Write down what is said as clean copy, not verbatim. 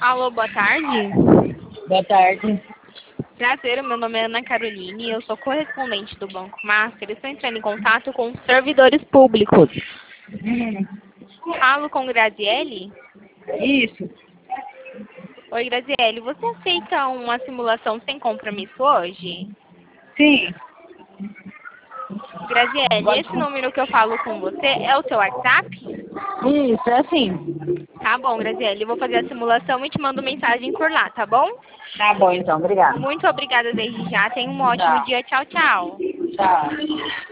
Alô, boa tarde. Boa tarde. Prazer, meu nome é Ana Caroline e eu sou correspondente do Banco Master. Estou entrando em contato com os servidores públicos. Falo com Graziele? Isso. Oi, Graziele, você aceita uma simulação sem compromisso hoje? Sim. Graziele, esse número que eu falo com você é o seu WhatsApp? Isso, é assim. Tá bom, Graziele, eu vou fazer a simulação e te mando mensagem por lá, tá bom? Tá bom, então. Obrigada. Muito obrigada desde já. Tenha um ótimo Tchau. dia. Tchau, tchau. Tchau.